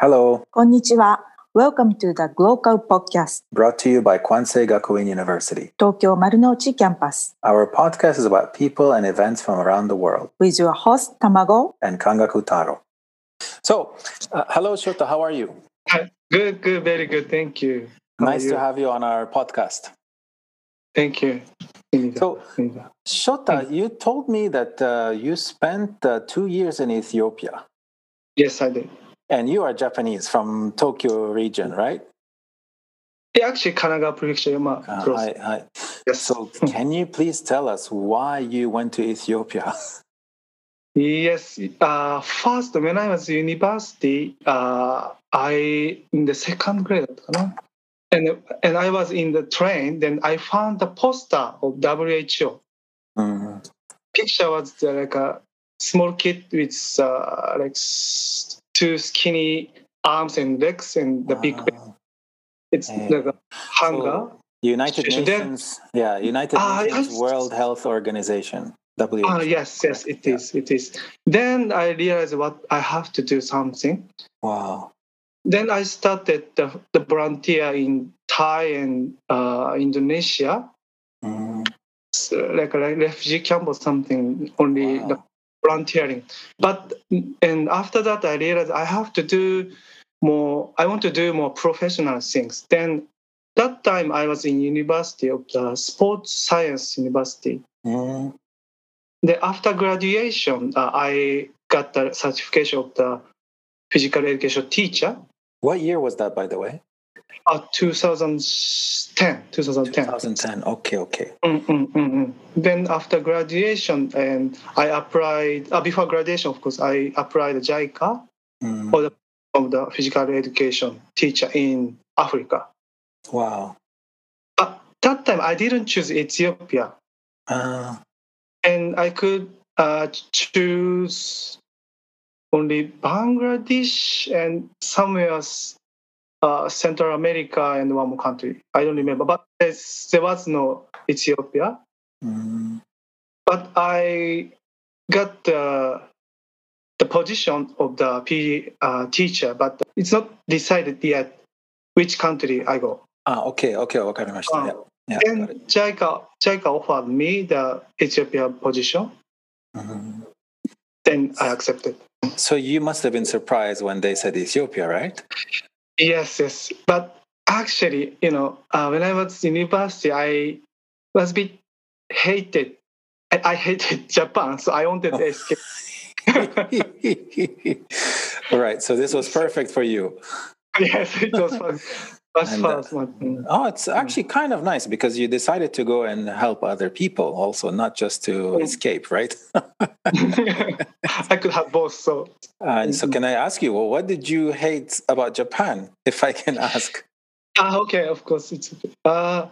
Hello, こんにちは。Welcome to the Glocal Podcast, brought to you by Kwansei Gakuin University. 東京丸の内キャンパス Our podcast is about people and events from around the world. with your host, Tamago. And Kangaku Taro. So, hello Shota, how are you? Hi. Good, very good. Thank you. How Nice are to you? have you on our podcast. Thank you. So, Shota, you told me that you spent 2 years in Ethiopia. Yes, I did. And you are Japanese from Tokyo region, right? Yeah, actually, Kanagawa Prefecture. Close. Hi. Yes. So, can you please tell us why you went to Ethiopia? Yes. First, when I was university, I in the second grade, and I was in the train. Then I found the poster of WHO. Mm. Picture was like a small kid with two skinny arms and legs and the big. It's like a hunger. So, United situation. Nations, United Nations yes. World Health Organization, WHO. Yes, it is. Then I realized what I have to do something. Wow. Then I started the volunteer in Thai and Indonesia, so like a refugee camp or something. Only the volunteering. And after that, I realized I have to do more. I want to do more professional things. Then that time I was in University of the Sports Science University. Mm. Then after graduation, I got the certification of the physical education teacher. What year was that, by the way? 2010. 2010. Okay. Then after graduation, and I applied. Before graduation, of course, I applied JICA for the physical education teacher in Africa. Wow. At that time, I didn't choose Ethiopia. And I could choose only Bangladesh and somewhere Central America and one more country. I don't remember, but there was no Ethiopia. But I got the position of the PE teacher, but it's not decided yet which country I go. Okay. わかりました. Yeah. Then JICA offered me the Ethiopia position. Then I accepted. So you must have been surprised when they said Ethiopia, right? Yes. But actually, when I was in university, I was a bit hated. I hated Japan, so I wanted to escape. Right. So this was perfect for you. Yes, it was fun. It's actually kind of nice because you decided to go and help other people also, not just to escape, right? I could have both. So can I ask you, what did you hate about Japan, if I can ask? Okay, of course. It's okay.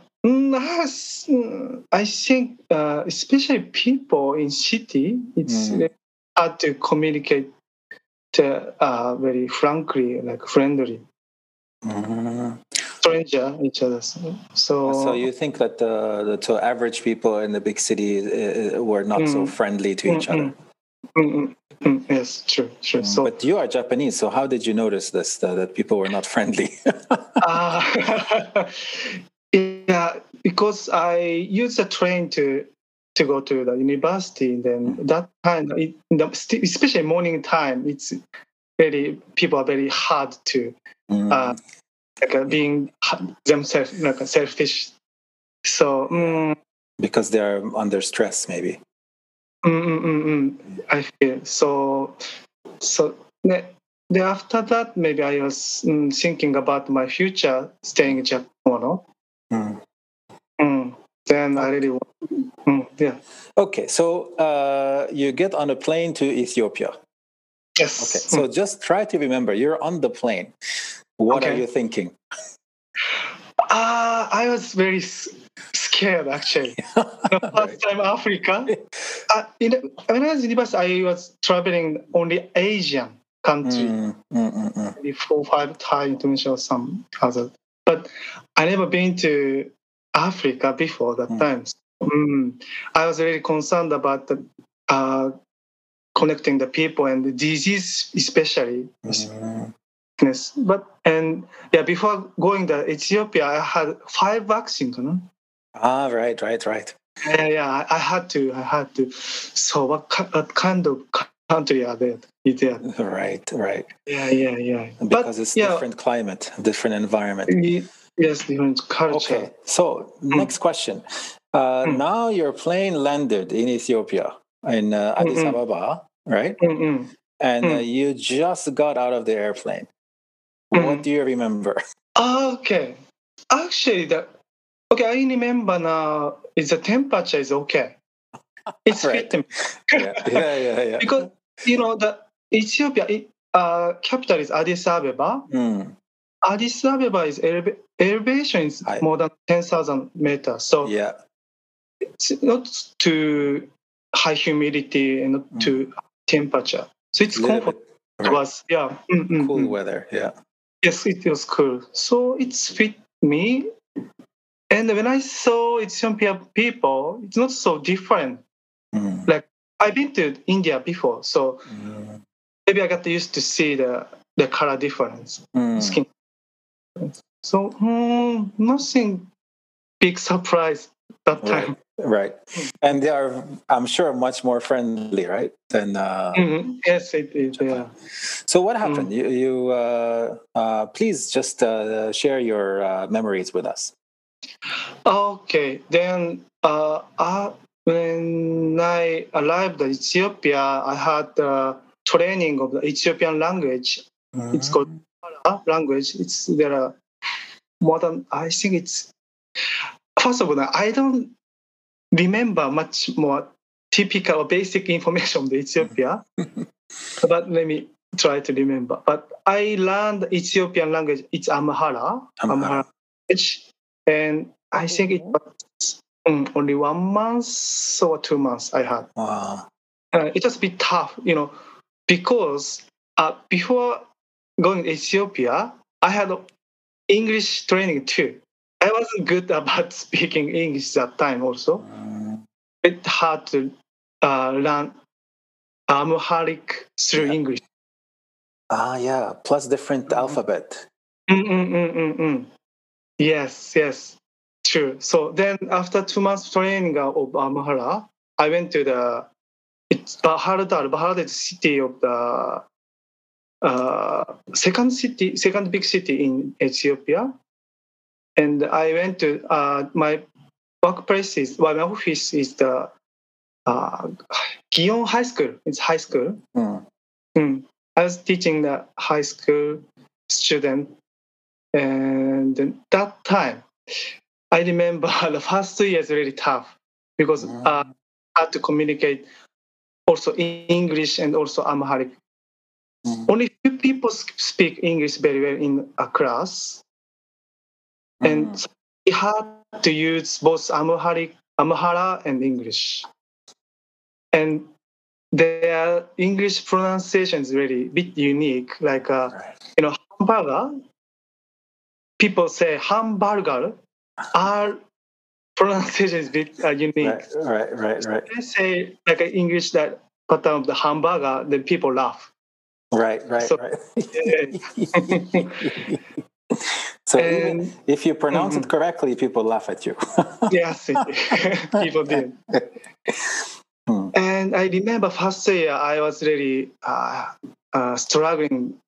I think, especially people in city, it's hard to communicate very frankly, like friendly. Stranger each other. So you think that the average people in the big city were not so friendly to each other? Yes, true. So, but you are Japanese, so how did you notice this, that people were not friendly? Yeah, because I used the train to go to the university. Then that time, especially morning time, it's people are very hard to being themselves selfish. So because they are under stress, maybe. I feel so. After that, maybe I was thinking about my future staying in Japan. Then I really want. Yeah. Okay, so you get on a plane to Ethiopia. Yes. Okay, so just try to remember, you're on the plane. What are you thinking? I was very scared, actually. The first time Africa. When I was in university, I was traveling only Asian country. Maybe 4 or 5 Thai, Indonesia, or some other. But I never been to Africa before that time. I was really concerned about the connecting the people and the disease, especially. sickness. Before going to Ethiopia, I had 5 vaccines. Right. Yeah. I had to. So what kind of country are there? Is there? Right. Yeah. Because it's different climate, different environment. Yes, different culture. Okay. So next question. Now your plane landed in Ethiopia, in Addis Ababa, right? And you just got out of the airplane. What do you remember? Okay. Actually, I remember now. Is the temperature is okay? It's right. fit me. Yeah. Because the Ethiopia capital is Addis Ababa. Addis Ababa is elevation is more than 10,000 meters. So it's not too high humidity and not too temperature. So it's comfortable to us. Yeah. Cool weather. Yeah. Yes, it was cool. So it's fit me. And when I saw Ethiopian people, it's not so different. Like I've been to India before, so maybe I got used to see the color difference, skin. So nothing big surprise that time. Right. And they are, I'm sure, much more friendly, right? Than yes, it is. Japan. Yeah. So what happened? You please just share your memories with us. Okay, then when I arrived in Ethiopia, I had training of the Ethiopian language. It's called language. There are more than, I think it's, first of all, I don't remember much more typical or basic information of the Ethiopia, but let me try to remember. But I learned Ethiopian language. It's Amhara language, and I think it was only 1 month or 2 months I had. Wow. It was a bit tough, because before going to Ethiopia, I had English training too. I wasn't good about speaking English that time also. It's hard to learn Amharic through English. Yeah. Plus different alphabet. Yes. True. So then after 2 months training of Amhara, I went to it's Bahardar. Bahardar is the city of the second big city in Ethiopia. And I went to my workplace my office is the Gion High School. It's high school. I was teaching the high school student, and that time I remember the first 2 years really tough because I had to communicate also in English and also Amharic. Only few people speak English very well in a class, and so we had to use both Amhara and English. And their English pronunciation is really a bit unique. Like, hamburger, people say hamburger. Our pronunciation is a bit unique. Right. I say like an English that pattern of the hamburger, then people laugh. Right. So even if you pronounce it correctly, people laugh at you. Yes, people did. And I remember first year I was really struggling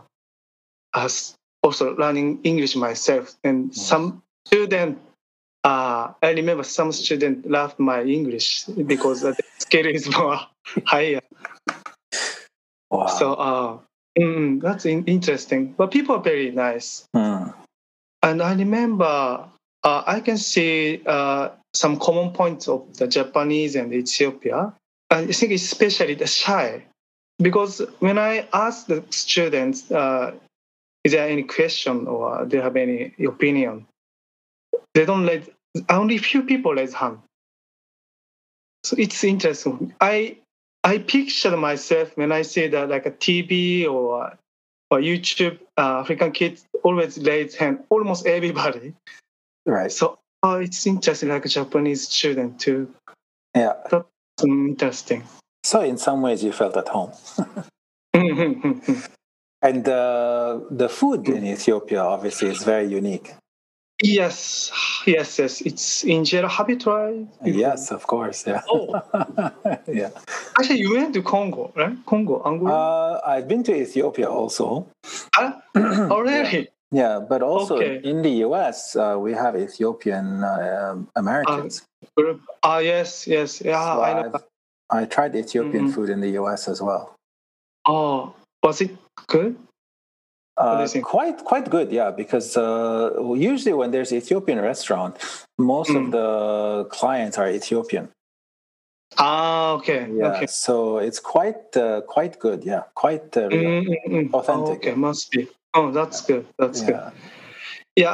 also learning English myself. And some student, I remember some student laughed my English because the scale is more higher. Wow. So that's interesting. But people are very nice. And I remember I can see some common points of the Japanese and Ethiopia. I think especially the shy. Because when I ask the students, is there any question or do you have any opinion? They don't only few people raise hand. So it's interesting. I picture myself when I see that like a TV or YouTube, African kids always raise hand, almost everybody. Right. So it's interesting, like a Japanese student too. Yeah. That's interesting. So in some ways you felt at home. And the food in Ethiopia obviously is very unique. Yes. It's injera. Have you tried before? Yes, of course. Yeah. Oh. Yeah. Actually, you went to Congo, right? Congo, Angola. I've been to Ethiopia also. Oh, really? Yeah, but also Okay. in the US, we have Ethiopian Americans. Yes. Yeah, So I know. I tried Ethiopian food in the US as well. Oh, was it good? What do you think? Quite good, yeah. Because usually when there's Ethiopian restaurant, most of the clients are Ethiopian. Okay. Yeah, Okay. so it's quite good. Yeah, quite real, authentic. Okay, must be. Oh, that's good. That's good. Yeah,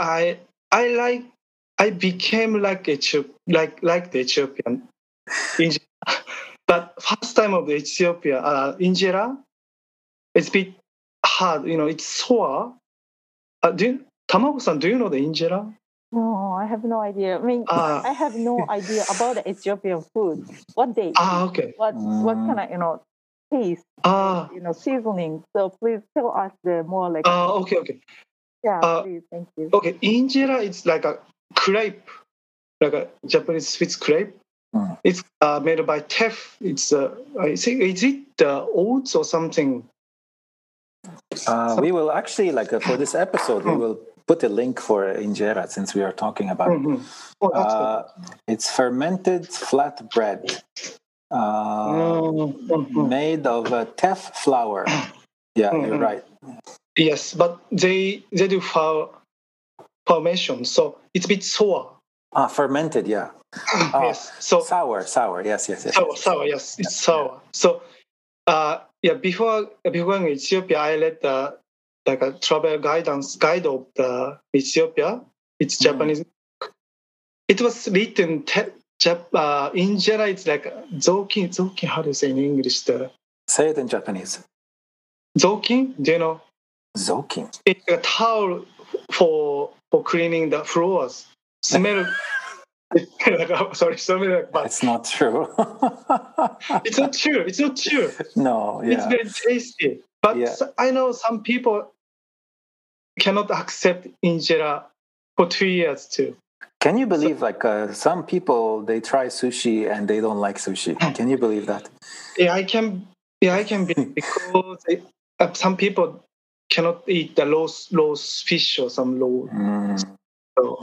I became like the Ethiopian. But first time of the Ethiopia, injera, it's a bit hard. It's sour. Tamago-san, do you know the injera? No, I have no idea. I mean, I have no idea about the Ethiopian food. What they eat. Okay. What kind of taste? Seasoning. So please tell us the more like. Okay. Yeah, please. Thank you. Okay, injera is like a crepe, like a Japanese sweet crepe. It's made by teff. It's I think is it oats or something? We will actually for this episode we will put a link for injera since we are talking about it. It's fermented flat bread made of teff flour. Yeah, you're right. Yes, but they do fermentation, so it's a bit sour. Fermented, yeah. Yes, so sour. Yes. Sour. Yes, it's sour. So, before going to Ethiopia, I read a travel guide of the Ethiopia. It's Japanese. It was written injera. It's like zokin. How do you say in English? Say it in Japanese. Zokin. Do you know? Zokin. It's a towel for cleaning the floors. Smell. Sorry, it's not true. It's not true. No, yeah. It's very tasty. But I know some people cannot accept injera for 2 years too. Can you believe some people, they try sushi and they don't like sushi? Can you believe that? Yeah, I can believe because some people cannot eat the raw fish or some raw. So,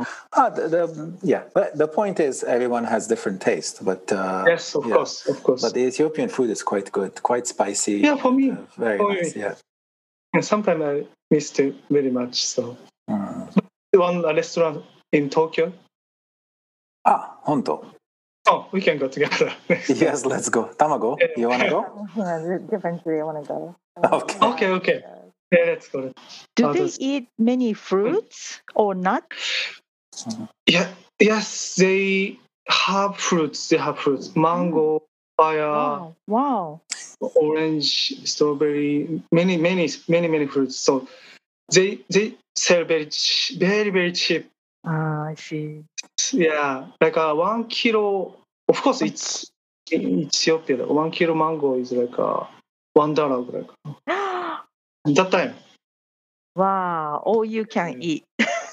but the point is everyone has different taste. But yes, of course. But the Ethiopian food is quite good, quite spicy. Yeah, for me, very nice. Yeah. And sometimes I missed it very much. So, one restaurant in Tokyo. Honto. Oh, we can go together. Yes, let's go. Tamago, you want to go? Definitely, I want to go. Okay. Yeah, let's go. Do they eat many fruits or nuts? Yeah. Yes, they have fruits. Mango, papaya. Wow. Orange, strawberry, many fruits. So they sell very cheap. I see. Yeah, like 1 kilo. Of course, it's in Ethiopia. 1 kilo mango is like $1. That time. Wow! All you can eat.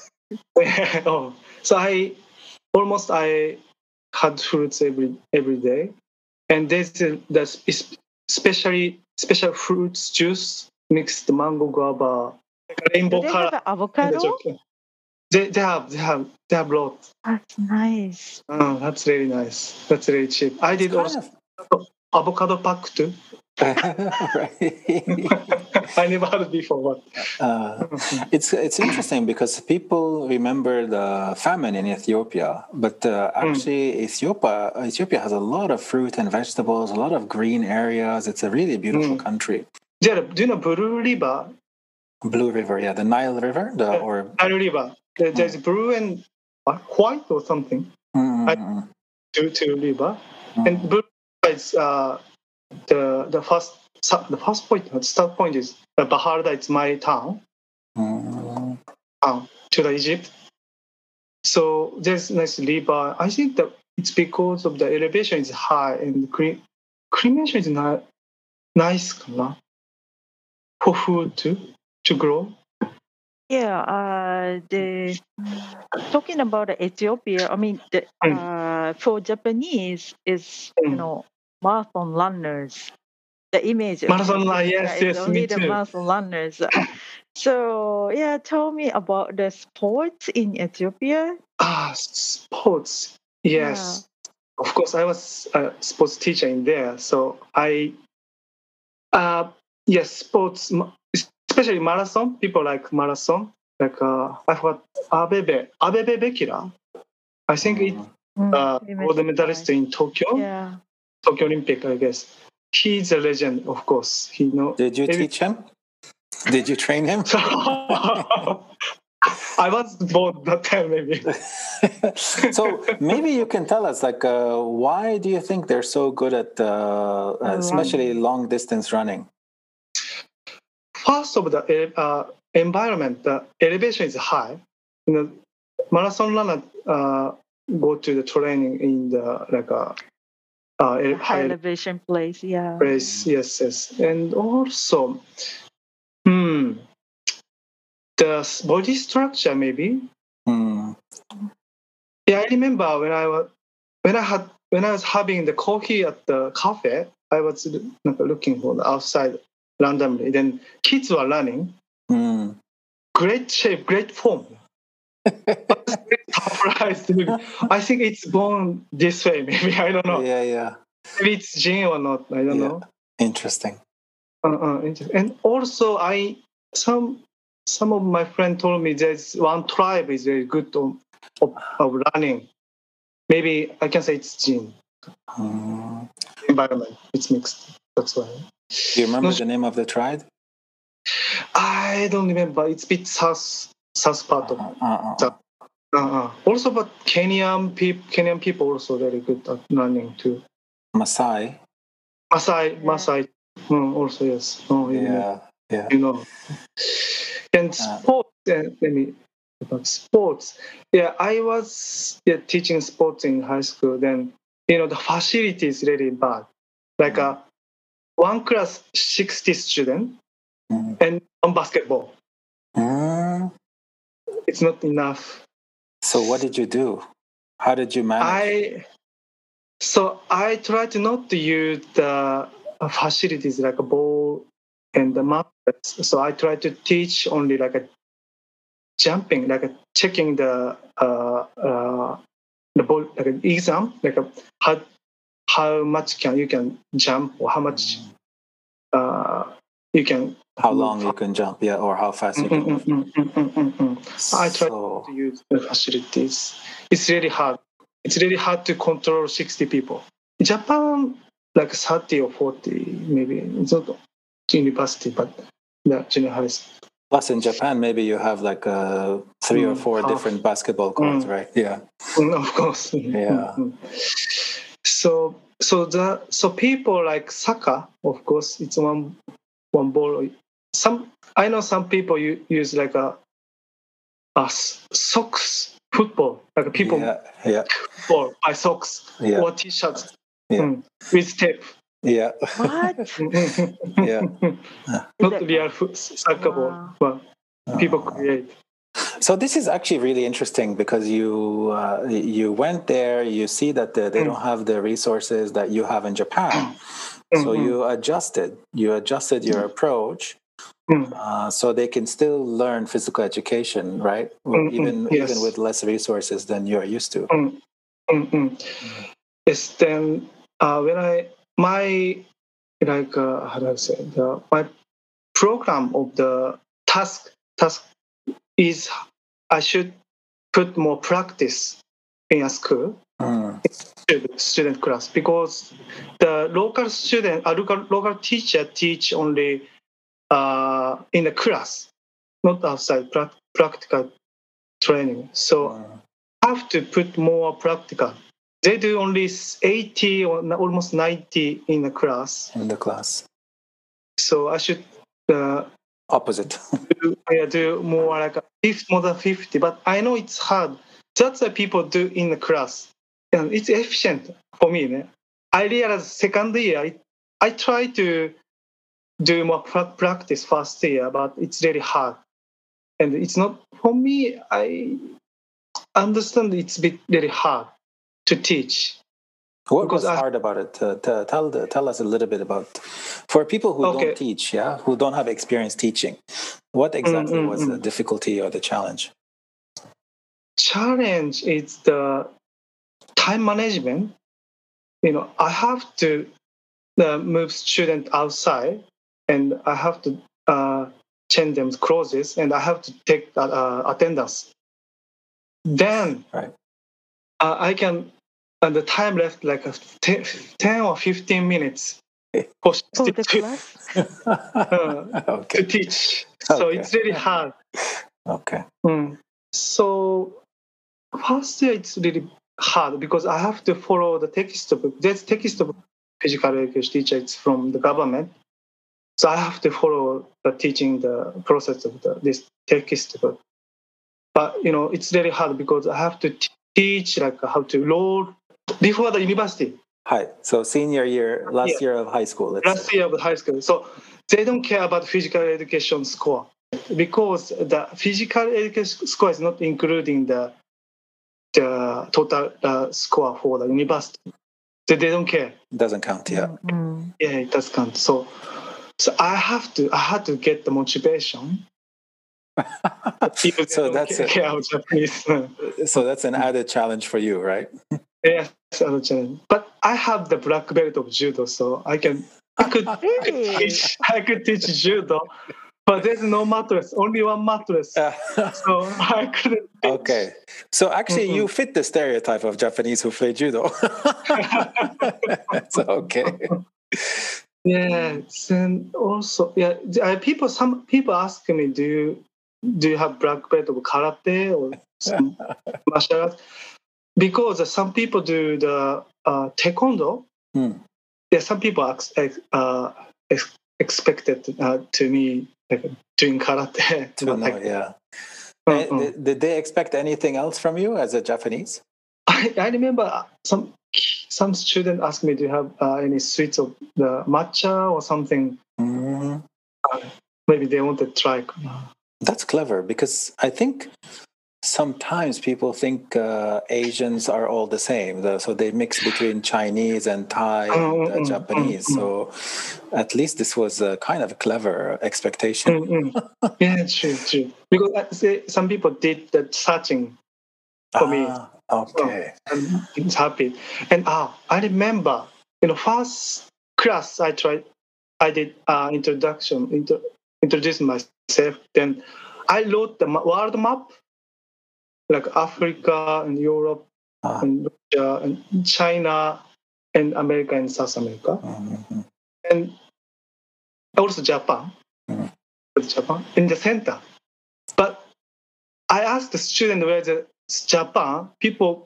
So I had fruits every day, and there's special fruits juice mixed mango guava, rainbow color. Do they have avocado? They have lots. That's nice. Oh, that's really nice. That's really cheap. I did also avocado pack too. I never had it before. It's interesting because people remember the famine in Ethiopia, but actually Ethiopia has a lot of fruit and vegetables, a lot of green areas. It's a really beautiful country. Do you know Blue River? Blue River, yeah, the Nile River, Nile River. There's blue and white or something. Two river, and blue is the first point. The start point is Baharda. It's my town. To the Egypt. So there's nice river. I think that it's because of the elevation is high and cremation is not nice. for food to grow? Yeah, talking about Ethiopia, I mean, for Japanese is marathon runners. The image of Marathon, Ethiopia is me only the too. marathon runners. So yeah, tell me about the sports in Ethiopia. Sports. Yes, of course. I was a sports teacher in there, so yes, sports, especially marathon. People like marathon. Like I forgot Abebe Bekira. I think it's gold medalist in Tokyo. Yeah. Tokyo Olympic, I guess. He's a legend, of course. Did you teach him? Did you train him? I was bored that time, maybe. So maybe you can tell us, like, why do you think they're so good at, especially long distance running? First of the environment, the elevation is high. Marathon runner go to the training in the high elevation place, yeah. Place, yes, and also, the body structure maybe. Yeah, I remember when I was having the coffee at the cafe, I was looking for the outside randomly. Then kids were running. Great shape, great form. I was surprised. I think it's born this way. Maybe I don't know. Yeah. Maybe it's gene or not. I don't know. Interesting. And also, some of my friends told me there's one tribe is very good of running. Maybe I can say it's gene. Environment, it's mixed. That's why. Do you remember the name of the tribe? I don't remember. It's a bit south part of. Also, but Kenyan people also very good at running too. Maasai. Also yes. Yeah. And sports. Let me about sports. Yeah, I was teaching sports in high school. Then the facility is really bad. Like one class 60 students and on basketball. It's not enough. So what did you do? How did you manage? I tried not to use the facilities like a ball and the mat. So I tried to teach only like a jumping, like a checking the ball, like an exam, like how much you can jump or how much you can. How long you can jump, or how fast you can move. I try to use the facilities. It's really hard. It's really hard to control 60 people. In Japan, like 30 or 40, maybe. It's not university, but the junior high school. Plus, in Japan, maybe you have like 3 or 4 different basketball courts, right? Yeah. Of course. Yeah. So people like soccer, of course, it's one ball. I know some people use like a socks football, like people football by socks or t-shirts with tape. Yeah. What? Yeah. Not real soccer ball, but people create. So this is actually really interesting because you went there, you see that they don't have the resources that you have in Japan. So you adjusted your approach so they can still learn physical education, right? Even with less resources than you're used to. Yes, then when my program of the task is I should put more practice in a school, student class, because the local teacher teach only in the class, not outside practical training. So I have to put more practical. They do only 80 or almost 90 in the class. So I should opposite. do more like more than 50. But I know it's hard. That's what people do in the class. And it's efficient for me. I realized second year, I try to do more practice first year, but it's really hard. And it's not, for me, I understand it's a bit really hard to teach. What was hard about it? Tell us a little bit about, for people who don't teach, who don't have experience teaching, what exactly was the difficulty or the challenge? Challenge is the time management. I have to move student outside, and I have to change them clothes, and I have to take attendance. Then I can, and the time left like 10 or 15 minutes for the class to teach. So it's really hard. Okay. So first year it's really hard because I have to follow the textbook. There's textbook physical education teacher. It's from the government. So I have to follow the teaching the process of this textbook. But it's really hard because I have to teach like how to roll before the university. Hi. So senior year, last year of high school. Last year of high school. So they don't care about physical education score because the physical education score is not including the total score for the university. So they don't care. It doesn't count, yeah. Yeah, it does count. So I had to get the motivation. So that's an added challenge for you, right? Yes, added challenge. But I have the black belt of judo, so I could teach judo. But there's no mattress, only one mattress. So I couldn't teach. Okay. So actually you fit the stereotype of Japanese who play judo. So okay. Yes, and also some people ask me, do you have black belt of karate or some martial arts? Because some people do the taekwondo. Yeah, some people expected to me doing karate. Did they expect anything else from you as a Japanese? I remember some student asked me, do you have any sweets of the matcha or something? Maybe they want to try. That's clever because I think sometimes people think Asians are all the same. So they mix between Chinese and Thai and Japanese. So at least this was a kind of a clever expectation. Yeah, true. Because some people did the searching for me. Okay. And it's happy. And I remember, first class I did introduce myself. Then I wrote the world map, like Africa and Europe and Russia and China and America and South America. And also Japan in the center. But I asked the student whether Japan, people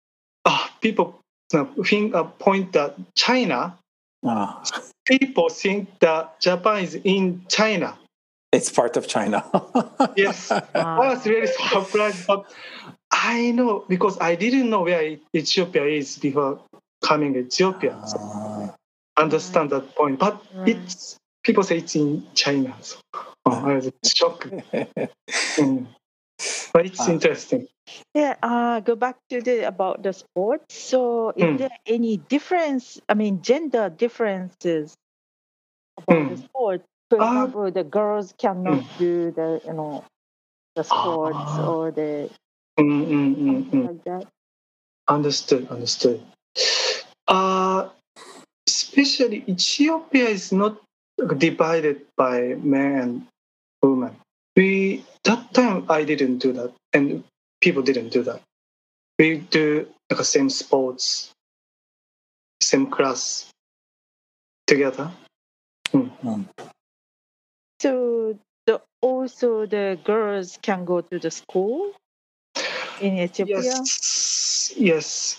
point at China. People think that Japan is in China. It's part of China. Yes. I was really surprised, but I know because I didn't know where Ethiopia is before coming to Ethiopia. So understand that point. But people say it's in China. So I was shocked. But it's interesting. Yeah, go back to about the sports. So is there any difference, gender differences about the sport? For example, the girls cannot do the sports or the something like that. Understood. Especially Ethiopia is not divided by men and women. That time I didn't do that, and people didn't do that. We do the same sports, same class together. So also the girls can go to the school in Ethiopia? Yes.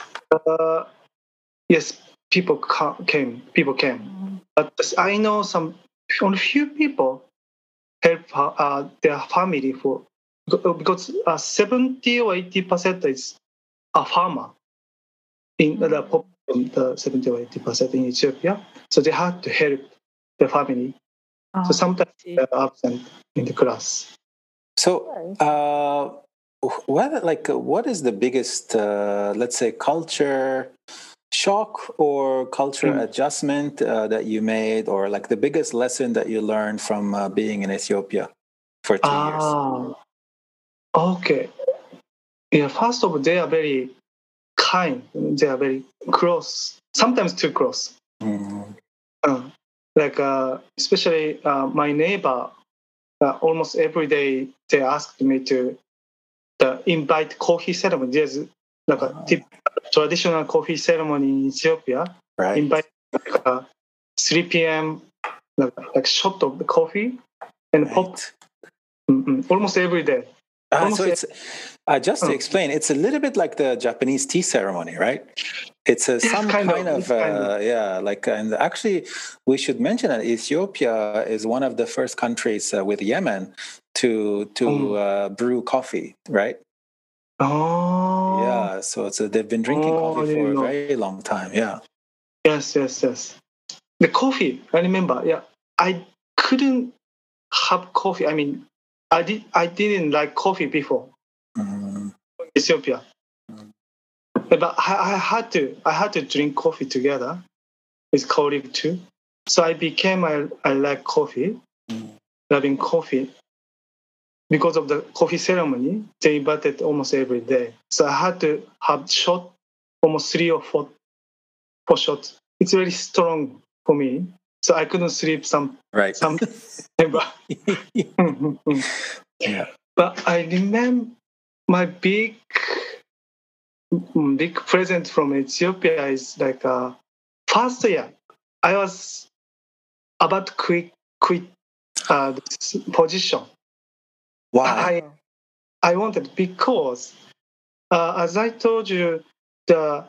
Yes, people came. But I know only few people help their family because 70 or 80% is a farmer in the population, 70 or 80% in Ethiopia. So they had to help the family So sometimes they're absent in the class. So, what is the biggest, let's say, culture shock or culture adjustment that you made, or like the biggest lesson that you learned from being in Ethiopia for 2 years? Okay. Yeah, first of all, they are very kind. They are very close, sometimes too close. Especially my neighbor, almost every day they asked me to invite coffee ceremony. There's like a traditional coffee ceremony in Ethiopia. Right. Invite 3 p.m. like shot of the coffee and pop. Almost every day. So it's just to explain, it's a little bit like the Japanese tea ceremony, right? It's some kind of. And actually, we should mention that Ethiopia is one of the first countries with Yemen to brew coffee, right? Oh. Yeah, so they've been drinking coffee for a very long time. Yeah. Yes. The coffee, I remember. Yeah, I couldn't have coffee. I mean, I didn't like coffee before Ethiopia, but I had to drink coffee together with colleague too. So I like coffee, loving coffee. Because of the coffee ceremony, they invited almost every day. So I had to have shot almost 3 or 4 shots. It's very strong for me. So I couldn't sleep some. Yeah. But I remember my big present from Ethiopia is like first year I was about to quit this position. Why? I wanted because as I told you, the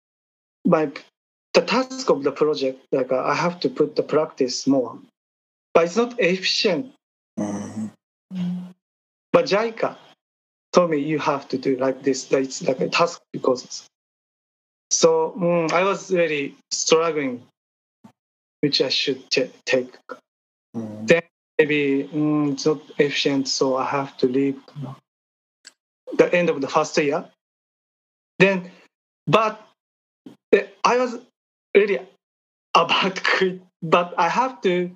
task of the project, like I have to put the practice more, but it's not efficient. But JICA told me you have to do like this. It's like a task because. So I was really struggling, which I should take. Then maybe it's not efficient, so I have to leave. The end of the first year. Then, but I was really about to quit, but I have to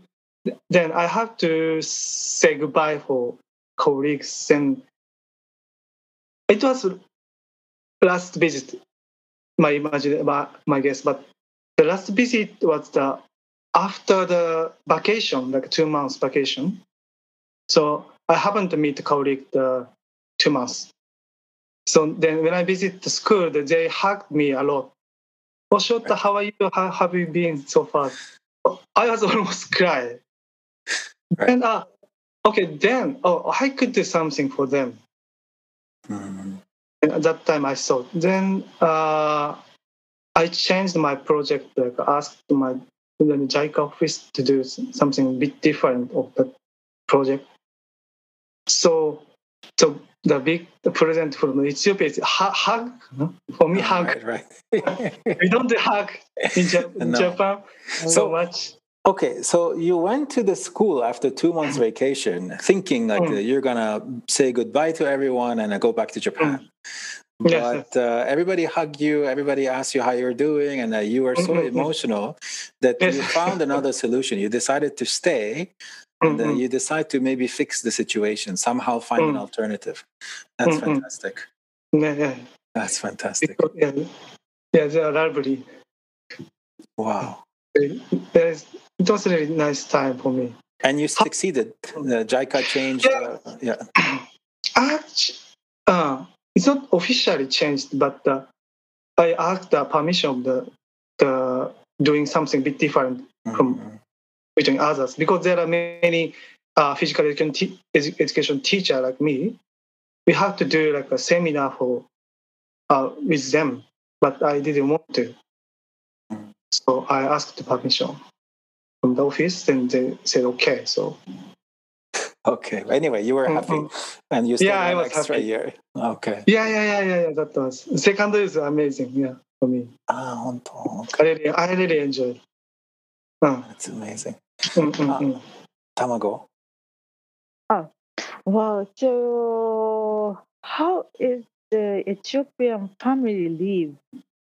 say goodbye for colleagues, and it was last visit. My guess, but the last visit was after the vacation, like 2 months vacation. So I happened to meet a colleague the 2 months. So then when I visit the school, they hugged me a lot. Oh, Shota, how are you? How have you been so far? I was almost crying. Right. And okay, then I could do something for them. And at that time I thought. Then I changed my project, like asked my JICA office to do something a bit different of the project. So the big present from Ethiopia is hug. For me, hug. Right. We don't do hug in Japan so much. Okay, so you went to the school after 2 months vacation, thinking like you're gonna say goodbye to everyone and go back to Japan. But everybody hugged you, everybody asked you how you're doing, and you were so emotional that you found another solution. You decided to stay, and you decide to maybe fix the situation, somehow find an alternative. That's fantastic. Yeah. That's fantastic. Yeah, they are lovely. Wow. It was a really nice time for me. And you succeeded. The JICA changed. It's not officially changed, but I asked the permission of the doing something a bit different from between others, because there are many physical education teacher like me. We have to do like a seminar for with them, but I didn't want to. So I asked the permission from the office, and they said okay. So okay. Anyway, you were happy, and you stayed I was extra happy. year. Okay. Yeah. That was second is amazing. Yeah, for me. Okay. I really enjoyed. That's amazing. Tamago. Oh, well, so how is the Ethiopian family live?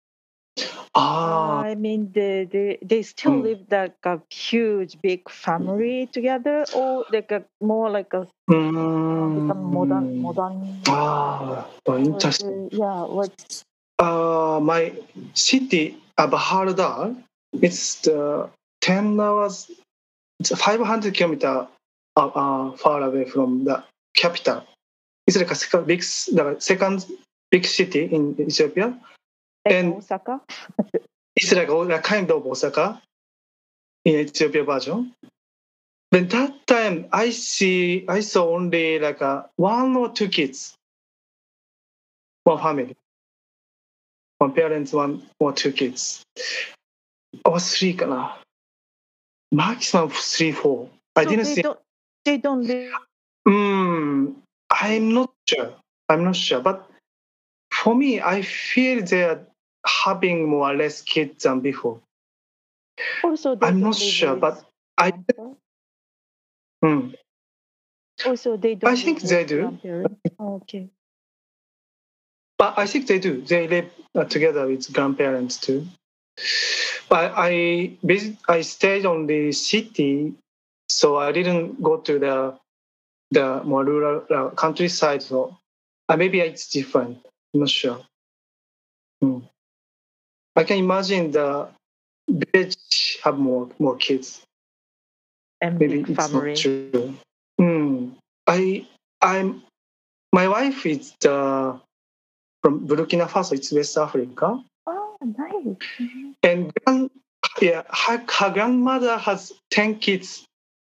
Ah, I mean, they still mm, live like a huge big family together, or like a more like a become mm, modern. interesting. Yeah, what? My city, Bahardar, it's the 10 hours, it's 500 kilometer far away from the capital. It's like a second big city in Ethiopia. Like And Osaka? it's like a kind of Osaka in Ethiopia version. But that time I saw only like one or two kids, one family, one parents, one or two kids. Or three, maximum 3, 4. I So didn't see. they don't live. I'm not sure. I'm not sure. But for me, I feel they're having more or less kids than before. Also, they I'm don't not live sure, with but I. grandpa. Mm, Also, they I don't think live they with do. grandparents. Oh, okay. But I think they do. They live together with grandparents too. But I stayed on the city, so I didn't go to the more rural countryside. So maybe it's different. I'm not sure. Mm. I can imagine the village have more kids. And Maybe big it's not family. true. Mm. I'm my wife is from Burkina Faso. It's West Africa, Oh, nice. Mhm. and her grandmother has 10 kids.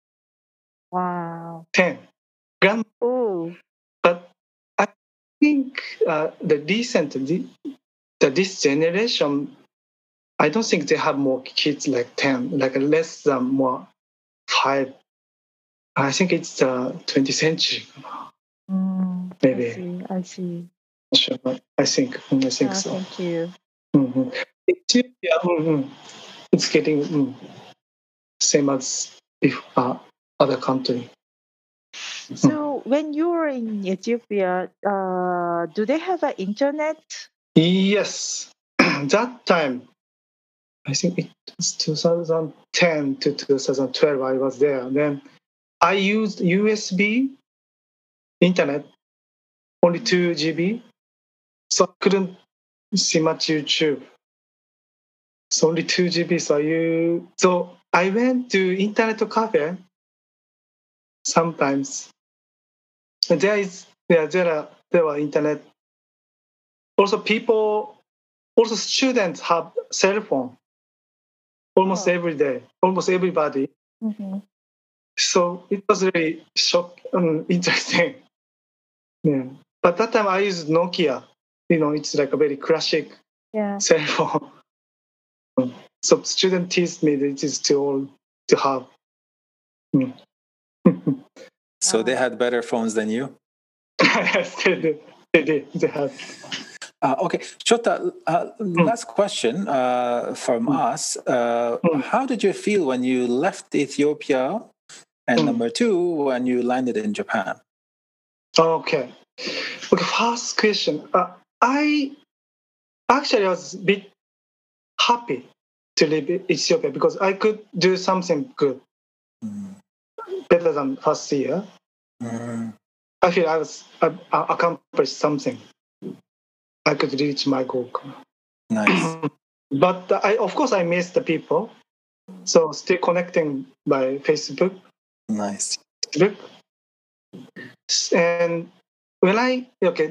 Wow. 10 grand, Oh, but I think this generation, I don't think they have more kids like 10, like less than more 5. I think it's the 20th century, I maybe. see. I see. Not sure, but I think so. Thank you. Mm-hmm. Ethiopia, it's getting same as if other country. Mm. So, when you were in Ethiopia, do they have an internet? Yes, that time I think it was 2010 to 2012. I was there. Then I used USB internet, only 2 GB, so I couldn't see much YouTube. So only 2 GB. So I went to internet cafe sometimes. And there were internet. Also students have cell phone almost Oh. every day, almost everybody. Mm-hmm. So it was really interesting. Yeah. But that time I used Nokia. It's like a very classic Yeah. cell phone. So student teased me that it is too old to have. Mm. So they had better phones than you? Yes, they did. They had. Okay, Shota, last question from us. How did you feel when you left Ethiopia? And number two, when you landed in Japan? Okay, first question. I was a bit happy to leave Ethiopia because I could do something good, better than first year. I feel I accomplished something. I could reach my goal. Nice. But of course, I miss the people. So still connecting by Facebook. Nice. And when I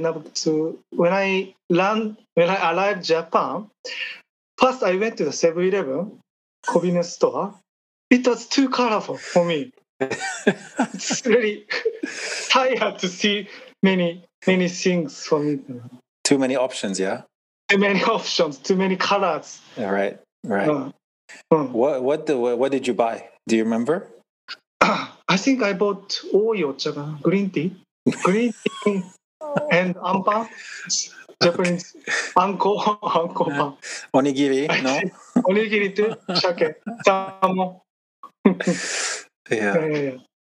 arrived Japan, first I went to the 7-Eleven convenience store. It was too colorful for me. It's really tired to see many things for me. Too many options, yeah. Too many options, too many colors. Right. What did you buy? Do you remember? I think I bought green tea, and ampan, Japanese anko pan. Onigiri, no? Onigiri to shake, salmon. Yeah.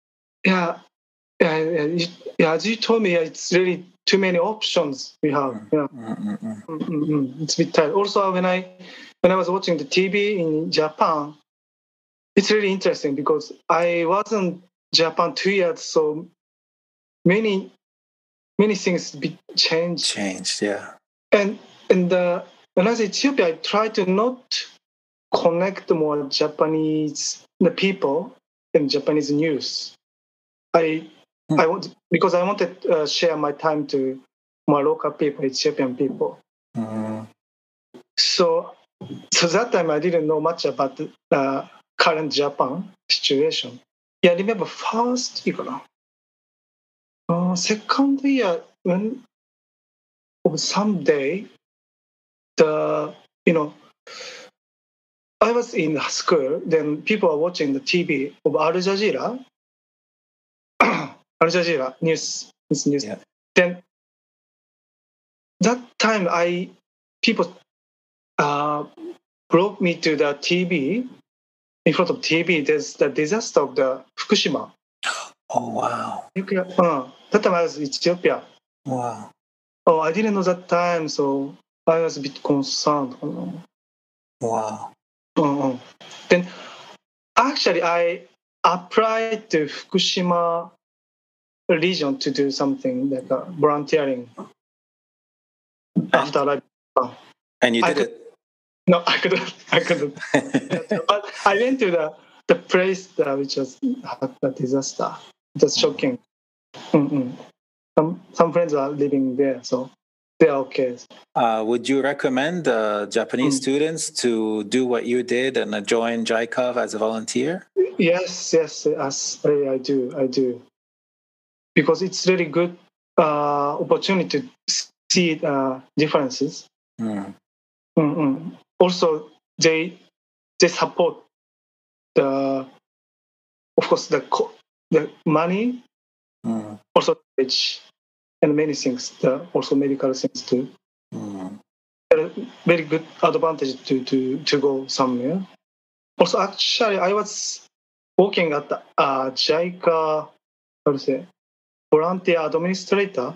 Yeah. As you told me, it's really too many options we have. Yeah. It's a bit tired. Also, when I was watching the TV in Japan, it's really interesting because I was in Japan 2 years, so many things changed. Yeah. And when I was in Ethiopia, I tried to not connect more Japanese people and Japanese news. I wanted to share my time to more local people, Ethiopian people. So that time I didn't know much about the current Japan situation. Yeah, I remember first year, second year when someday I was in school. Then people are watching the TV of Al Jazeera. Al Jazeera news. Yeah. Then that time people brought me to the TV. In front of TV, there's the disaster of the Fukushima. Oh, wow. That time I was in Ethiopia. Wow. Oh, I didn't know that time, so I was a bit concerned. Wow. Then actually, I applied to Fukushima region to do something like volunteering. After and you did it? No, I couldn't. But I went to the place which was had the disaster. It was shocking. Some friends are living there, so they are okay. Would you recommend Japanese students to do what you did and join JICA as a volunteer? Yes, I do. Because it's really good opportunity to see differences. Also, they support of course the money, also age, and many things. Also medical things too. Very good advantage to go somewhere. Also, actually, I was working at JICA, how to say, volunteer administrator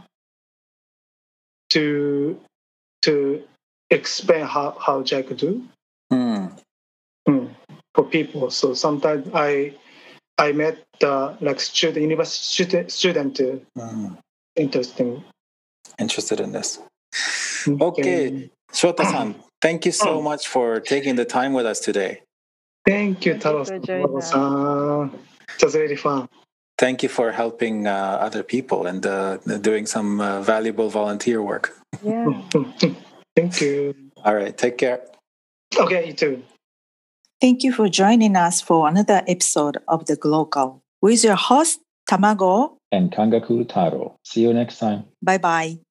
to explain how JICA do for people. So sometimes I met university student interested in this. Okay, Shota-san, thank you so much for taking the time with us today. Thank you, Taro-san. It was really fun. Thank you for helping other people and doing some valuable volunteer work. Yeah. Thank you. All right, take care. Okay, you too. Thank you for joining us for another episode of The Glocal with your host, Tamago and Kangaku Taro. See you next time. Bye-bye.